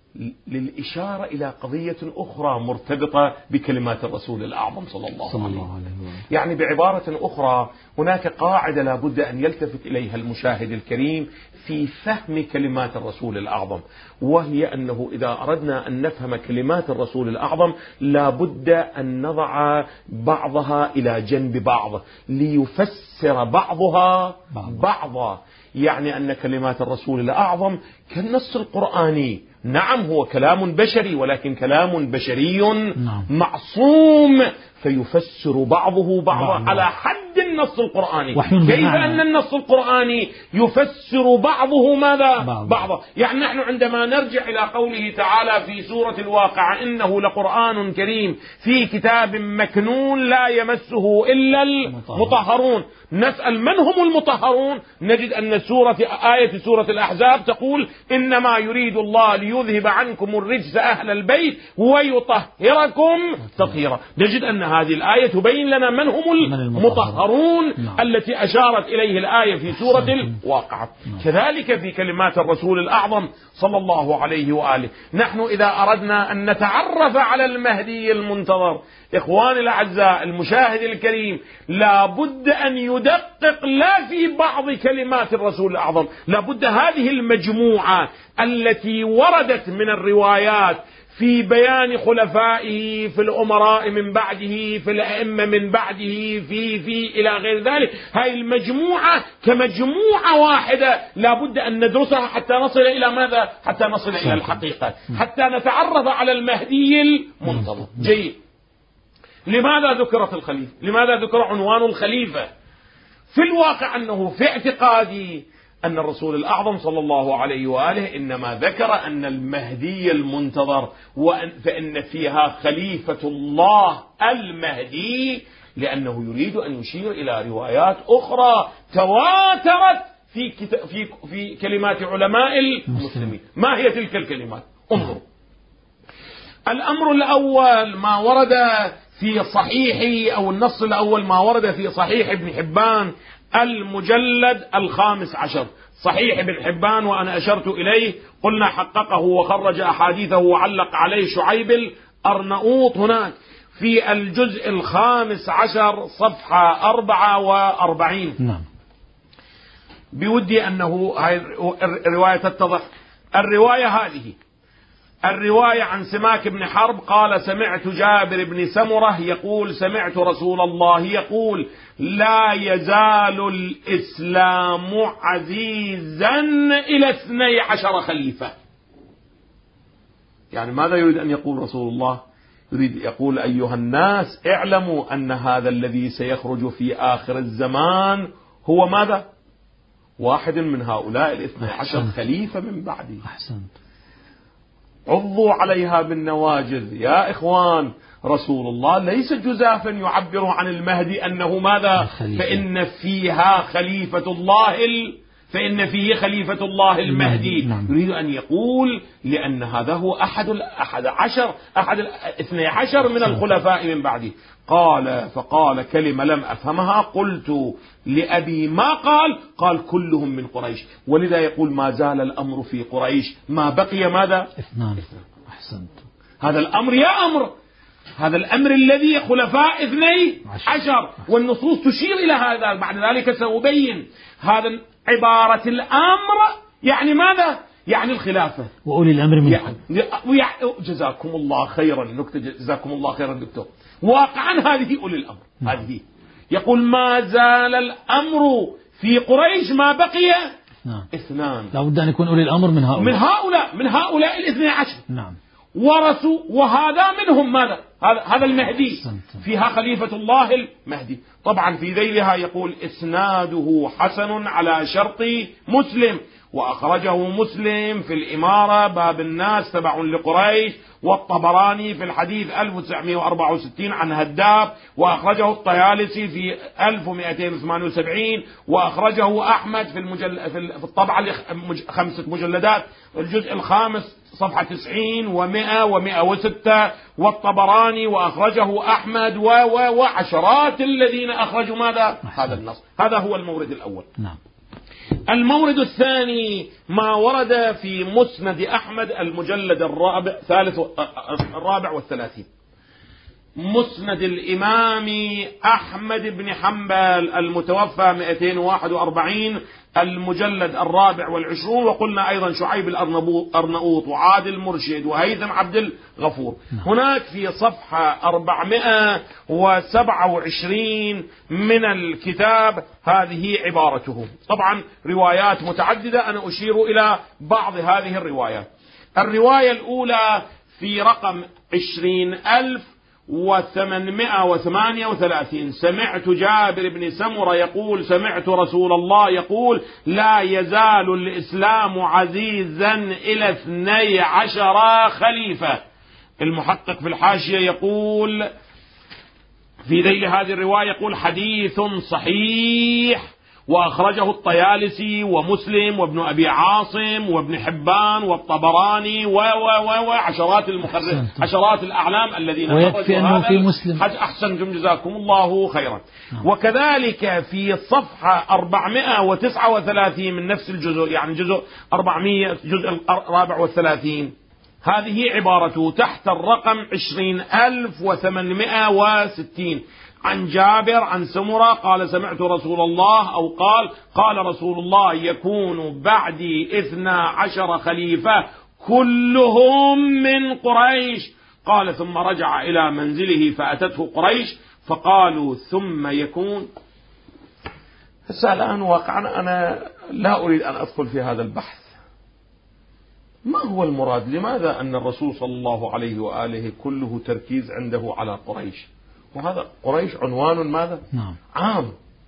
B: للإشارة إلى قضية أخرى مرتبطة بكلمات الرسول الأعظم صلى الله عليه وسلم. يعني بعبارة أخرى هناك قاعدة لابد أن يلتفت إليها المشاهد الكريم في فهم كلمات الرسول الأعظم، وهي أنه إذا أردنا أن نفهم كلمات الرسول الأعظم لابد أن نضع بعضها إلى جنب بعض ليفسر بعضها بعضا. يعني أن كلمات الرسول الأعظم كالنص القرآني، نعم هو كلام بشري، ولكن كلام بشري معصوم فيفسر بعضه بعضا على حد النص القرآني. كيف أن النص القرآني يفسر بعضه ماذا؟ بعضا. يعني نحن عندما نرجع إلى قوله تعالى في سورة الواقعة: إنه لقرآن كريم في كتاب مكنون لا يمسه إلا المطهرون. نسأل من هم المطهرون؟ نجد أن آية سورة الأحزاب تقول: إنما يريد الله ليذهب عنكم الرجس أهل البيت ويطهركم تطهيرا. نجد أن هذه الآية تبين لنا من هم المطهرون التي أشارت إليه الآية في سورة الواقعة. كذلك في كلمات الرسول الأعظم صلى الله عليه وآله، نحن إذا أردنا أن نتعرف على المهدي المنتظر إخواني الأعزاء المشاهد الكريم لابد أن يدقق لا في بعض كلمات الرسول الأعظم، لابد هذه المجموعة التي وردت من الروايات في بيان خلفائه، في الأمراء من بعده، في الأئمة من بعده، في إلى غير ذلك، هاي المجموعة كمجموعة واحدة لابد أن ندرسها حتى نصل إلى ماذا؟ حتى نصل إلى الحقيقة، حتى نتعرف على المهدي المنتظر. جيد. لماذا ذكرت الخليفة؟ لماذا ذكر عنوان الخليفة؟ في الواقع أنه في اعتقادي أن الرسول الأعظم صلى الله عليه وآله إنما ذكر أن المهدي المنتظر فإن فيها خليفة الله المهدي، لأنه يريد أن يشير إلى روايات أخرى تواترت في كلمات علماء المسلمين. ما هي تلك الكلمات؟ انظروا. الأمر الأول ما ورد في صحيح، أو النص الأول ما ورد في صحيح ابن حبان المجلد 15. صحيح ابن حبان وأنا أشرت إليه، قلنا حققه وخرج أحاديثه وعلق عليه شعيب الأرنؤوط هناك في الجزء 15 صفحة 44.
C: نعم.
B: بودي أنه هاي الرواية تتضح. الرواية هذه الرواية عن سماك بن حرب قال سمعت جابر بن سمرة يقول سمعت رسول الله يقول لا يزال الإسلام عزيزا إلى 12 خليفة. يعني ماذا يريد أن يقول رسول الله؟ يريد يقول أيها الناس اعلموا أن هذا الذي سيخرج في آخر الزمان هو ماذا؟ واحد من هؤلاء 12 خليفة من بعدي.
C: أحسنت.
B: عضوا عليها بالنواجذ يا إخوان. رسول الله ليس جزافا يعبر عن المهدي أنه ماذا؟ فإن فيها خليفة الله فإن فيه خليفة الله المهدي.
C: نعم.
B: يريد أن يقول لأن هذا هو أحد 12 من الخلفاء من بعده. فقال كلمة لم أفهمها، قلت لأبي ما قال كلهم من قريش. ولذا يقول ما زال الأمر في قريش ما بقي ماذا؟
C: 2. أحسنت.
B: هذا الأمر هذا الأمر الذي خلفاء 12 والنصوص تشير إلى هذا. بعد ذلك سأبين هذا عبارة الأمر يعني ماذا؟ يعني الخلافة
C: وأولي الأمر منكم.
B: جزاكم الله خيرا. نكتة جزاكم الله خيرا دكتور. واقعا هذه أولي الأمر. هذه يقول ما زال الأمر في قريش ما بقي 2.
C: لا بد أن يكون أولي الأمر من
B: هؤلاء 12.
C: نعم.
B: وهذا منهم ماذا؟ هذا المهدي فيها خليفة الله المهدي. طبعا في ذيلها يقول إسناده حسن على شرط مسلم، وأخرجه مسلم في الإمارة باب الناس تبع لقريش، والطبراني في الحديث 1964 عن هداب، وأخرجه الطيالسي في 1278، وأخرجه أحمد في الطبعة 5 مجلدات الجزء 5 صفحة 90 و100 و106، والطبراني وأخرجه أحمد وعشرات الذين أخرجوا ماذا؟ هذا النص. هذا هو المورد الأول.
C: نعم.
B: المورد الثاني ما ورد في مسند أحمد المجلد 34. مسند الإمام أحمد بن حنبل المتوفى 241 المجلد 24. وقلنا أيضا شعيب الأرنؤوط وعادل مرشد وهيثم عبد الغفور. هناك في صفحة 427 من الكتاب هذه عبارته. طبعا روايات متعددة، أنا أشير إلى بعض هذه الروايات. الرواية الأولى في رقم 20838 سمعت جابر بن سمرة يقول سمعت رسول الله يقول لا يزال الإسلام عزيزا إلى 12 خليفة. المحقق في الحاشية يقول في ذيل هذه الرواية يقول حديث صحيح، وأخرجه الطيالسي ومسلم وابن أبي عاصم وابن حبان والطبراني وعشرات عشرات الأعلام الذين
C: ويكفي أنه في مسلم.
B: أحسنتم جزاكم الله خيرا. وكذلك في صفحة 439 من نفس الجزء، يعني جزء 434 هذه عبارته تحت الرقم 20860 عن جابر عن سمرة قال سمعت رسول الله أو قال رسول الله يكون بعدي 12 خليفة كلهم من قريش. قال ثم رجع إلى منزله فأتته قريش فقالوا ثم يكون. الآن واقعا أنا لا أريد أن أدخل في هذا البحث. ما هو المراد؟ لماذا أن الرسول صلى الله عليه وآله كله تركيز عنده على قريش؟ وهذا قريش عنوان ماذا؟
C: نعم.
B: عام.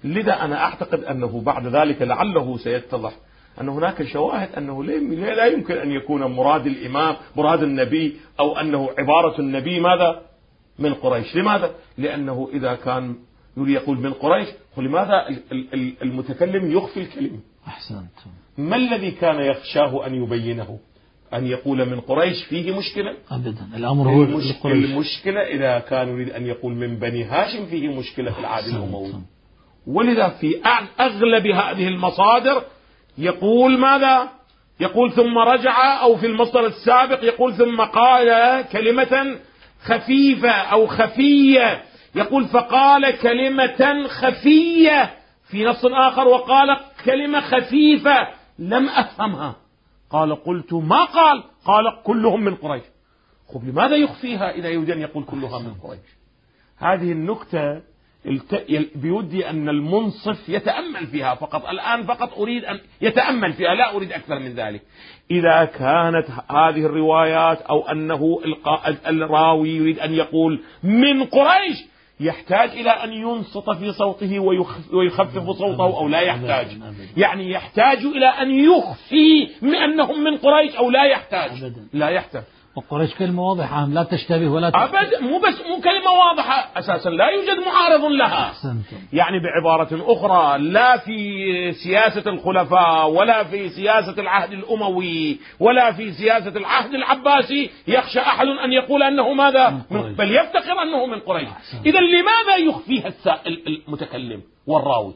B: لذا أنا أعتقد أنه بعد ذلك لعله سيتضح أن هناك شواهد أنه لا يمكن أن يكون مراد الإمام مراد النبي أو أنه عبارة النبي ماذا من قريش. لماذا؟ لأنه إذا كان يريد يقول من قريش فلماذا المتكلم يخفي الكلمة؟
C: أحسنت.
B: ما الذي كان يخشاه أن يبينه؟ أن يقول من قريش فيه مشكلة؟
C: أبدا. الأمر هو
B: المشكلة إذا كان يريد أن يقول من بني هاشم فيه مشكلة في العهد الأموي. ولذا في أغلب هذه المصادر يقول ماذا؟ يقول ثم رجع، أو في المصدر السابق يقول ثم قال كلمة خفيفة أو خفية، يقول فقال كلمة خفية في نص آخر وقال كلمة خفيفة لم أفهمها. قال قلت ما قال كلهم من قريش. خب لماذا يخفيها إذا يريد أن يقول كلها من قريش؟ هذه النكتة بودي أن المنصف يتأمل فيها فقط الآن، فقط أريد أن يتأمل فيها، لا أريد أكثر من ذلك. إذا كانت هذه الروايات أو أنه الراوي يريد أن يقول من قريش يحتاج إلى أن ينصت في صوته ويخفف صوته أو لا يحتاج؟ يعني يحتاج إلى أن يخفي من أنهم من قريش أو لا يحتاج؟ لا يحتاج.
C: وقريش كلمة واضحة لا تشتبه ولا
B: أبدا، مو كلمة واضحة أساسا لا يوجد معارض لها. يعني بعبارة أخرى لا في سياسة الخلفاء ولا في سياسة العهد الأموي ولا في سياسة العهد العباسي يخشى أحد أن يقول أنه ماذا بل يفتخر أنه من قريش. إذا لماذا يخفيها المتكلم والراوي؟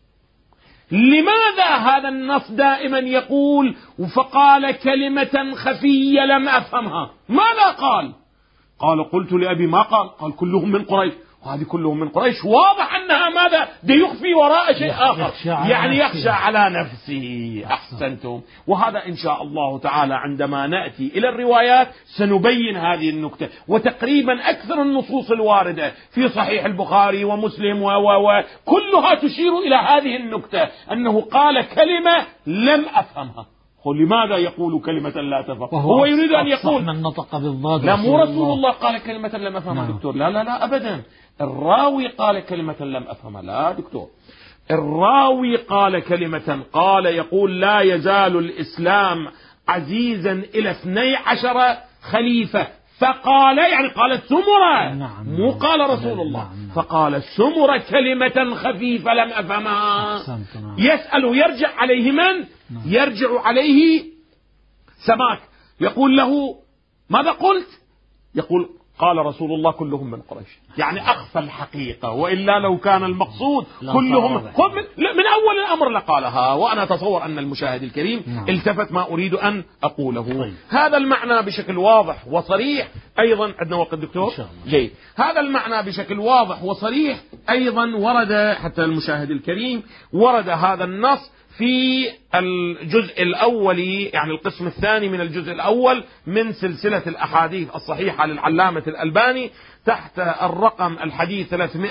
B: لماذا هذا النص دائما يقول فقال كلمة خفية لم أفهمها؟ ماذا قال قلت لأبي ما قال كلهم من قريش، وهذه كلهم من قريش واضح أنها ماذا يخفي وراء شيء آخر، يعني يخشى على نفسه. أحسنتم. وهذا إن شاء الله تعالى عندما نأتي إلى الروايات سنبين هذه النكتة، وتقريبا أكثر النصوص الواردة في صحيح البخاري ومسلم وكلها تشير إلى هذه النكتة أنه قال كلمة لم أفهمها. لماذا يقول كلمة لا تفهم؟ هو يريد أن يقول
C: من نطق بالضاد.
B: لا مو رسول الله قال كلمة لم أفهمها دكتور، لا أبدا. الراوي قال كلمة لم أفهمها. لا دكتور، الراوي قال كلمة يقول لا يزال الإسلام عزيزا إلى 12 خليفة، فقال يعني قال السمرة، مو قال رسول الله، فقال السمرة كلمة خفيفة لم أفهمها. يسأل يرجع عليه من؟ يرجع عليه سماك يقول له ماذا قلت؟ يقول قال رسول الله كلهم من قريش، يعني أخفى الحقيقة، وإلا لو كان المقصود كلهم من أول الأمر لقالها. وأنا أتصور أن المشاهد الكريم التفت ما أريد أن أقوله. هذا المعنى بشكل واضح وصريح أيضا. عندنا وقت دكتور؟ جيد. هذا المعنى بشكل واضح وصريح أيضا ورد حتى المشاهد الكريم، ورد هذا النص في الجزء الأول، يعني القسم الثاني من الجزء الأول من سلسلة الأحاديث الصحيحة للعلامة الألباني تحت الرقم الحديث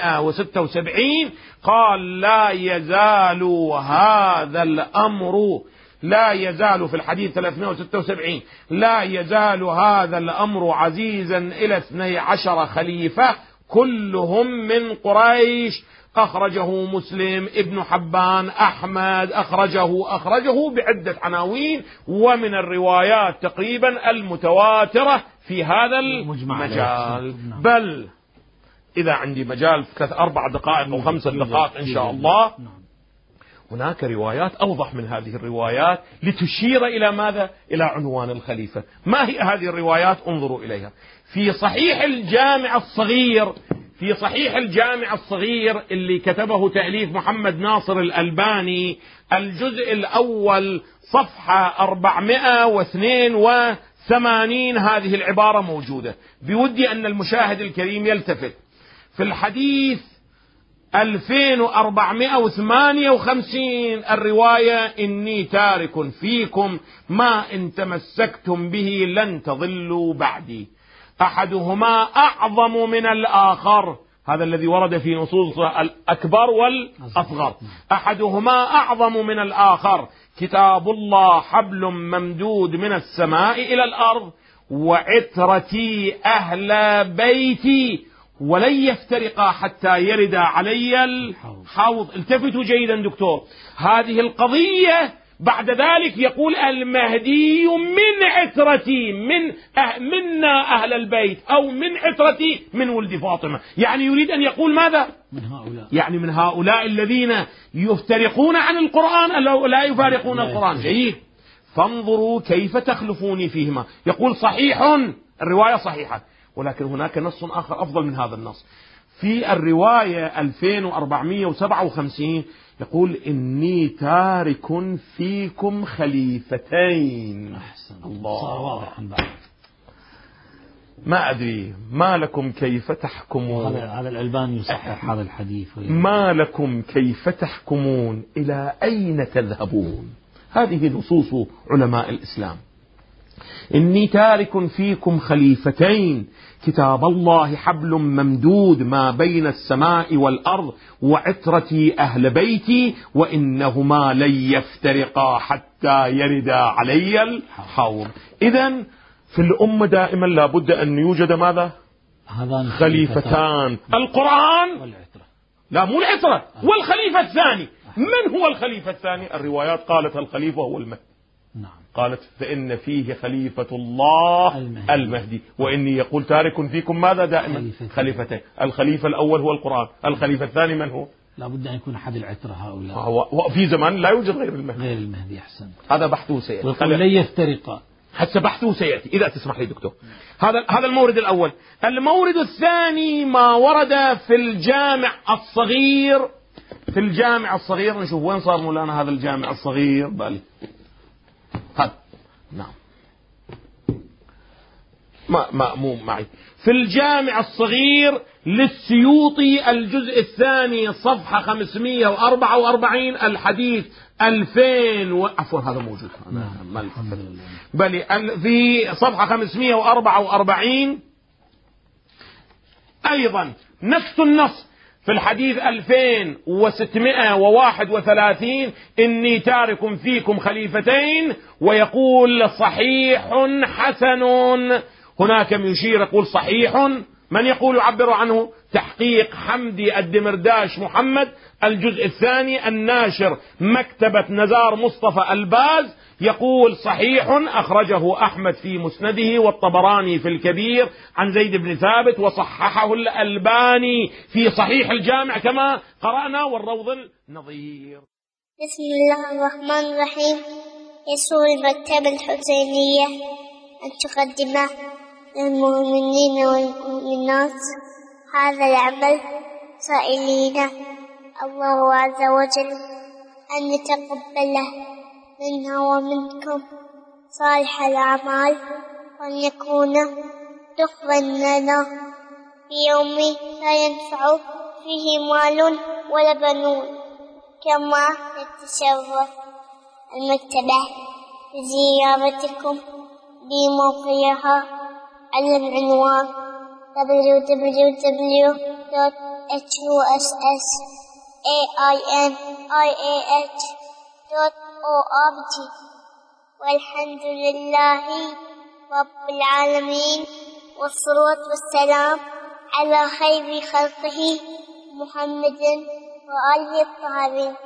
B: 376. قال لا يزال هذا الأمر، لا يزال في الحديث 376 لا يزال هذا الأمر عزيزا إلى 12 خليفة كلهم من قريش. أخرجه مسلم، ابن حبان، أحمد أخرجه بعدة عناوين، ومن الروايات تقريبا المتواترة في هذا المجال. بل إذا عندي مجال 4 دقائق أو 5 دقائق إن شاء الله، هناك روايات أوضح من هذه الروايات لتشير إلى ماذا؟ إلى عنوان الخليفة. ما هي هذه الروايات؟ انظروا إليها. في صحيح الجامع الصغير اللي كتبه تأليف محمد ناصر الألباني، الجزء الأول صفحة 482 هذه العبارة موجودة. بودي أن المشاهد الكريم يلتفت. في الحديث 2458 الرواية إني تارك فيكم ما إن تمسكتم به لن تضلوا بعدي، أحدهما أعظم من الآخر. هذا الذي ورد في نصوص الأكبر والأصغر. أحدهما أعظم من الآخر، كتاب الله حبل ممدود من السماء إلى الأرض، وعترتي أهل بيتي ولن يفترقا حتى يرد علي الحوض. التفتوا جيدا دكتور، هذه القضية بعد ذلك يقول المهدي من عترتي، منا أهل البيت، أو من عترتي من ولد فاطمة. يعني يريد أن يقول ماذا؟
C: من هؤلاء،
B: يعني من هؤلاء الذين يفترقون عن القرآن، لا يفارقون القرآن. جيد، فانظروا كيف تخلفوني فيهما. يقول صحيح، الرواية صحيحة، ولكن هناك نص آخر أفضل من هذا النص. في الرواية 2457 يقول إني تارك فيكم خليفتين.
C: أحسن
B: الله،
C: صار واضحا بعد.
B: ما أدري ما لكم كيف تحكمون.
C: هذا الألباني يصحح هذا الحديث.
B: ما لكم كيف تحكمون، إلى أين تذهبون. هذه نصوص علماء الإسلام. إني تارك فيكم خليفتين، كتاب الله حبل ممدود ما بين السماء والأرض، وعترتي أهل بيتي، وإنهما لن يفترقا حتى يردا علي الحوض. إذن في الأمة دائما لابد أن يوجد ماذا؟ خليفتان، القرآن
C: والعترة.
B: لا، مو العترة، والخليفة الثاني. من هو الخليفة الثاني؟ الروايات قالت الخليفة هو المهدي.
C: نعم.
B: قالت فإن فيه خليفة الله المهدي، وإني يقول تارك فيكم ماذا دائما؟ خليفتين. الخليفة الأول هو القرآن، الخليفة الثاني من هو؟
C: لابد أن يكون أحد العترة هؤلاء.
B: وفي زمان لا يوجد غير المهدي.
C: غير المهدي. أحسن.
B: هذا بحثه سيأتي،
C: لن يفترقا،
B: حتى بحثه سيأتي إذا تسمح لي دكتور. هذا المورد الأول. المورد الثاني ما ورد في الجامع الصغير. في الجامع الصغير نشوف وين صار مولانا هذا الجامع الصغير. بالي هذا، نعم، مو معي. في الجامع الصغير للسيوطي الجزء الثاني صفحة 544 الحديث 2000 عفوا هذا موجود. بل في صفحة 544 أيضا نفس النص في الحديث 2631 إني تارك فيكم خليفتين، ويقول صحيح حسن. هناك من يشير يقول صحيح، من يقول يعبر عنه؟ تحقيق حمدي الدمرداش محمد، الجزء الثاني، الناشر مكتبة نزار مصطفى الباز، يقول صحيح أخرجه أحمد في مسنده والطبراني في الكبير عن زيد بن ثابت، وصححه الألباني في صحيح الجامع كما قرأنا والروض النظير.
A: بسم الله الرحمن الرحيم. يسر المكتبة الحسينية أن تقدم للمؤمنين والمؤمنات هذا العمل سائلين الله عز وجل أن يتقبله منا ومنكم صالح الأعمال، وأن يكون دخلا لنا في يوم لا ينفع فيه مال ولا بنون. كما نتشرف المكتبة بزيارتكم بموقعها على العنوان www.hussainih.org. والحمد لله رب العالمين، والصلاة والسلام على خير خلقه محمد وآله الطاهرين.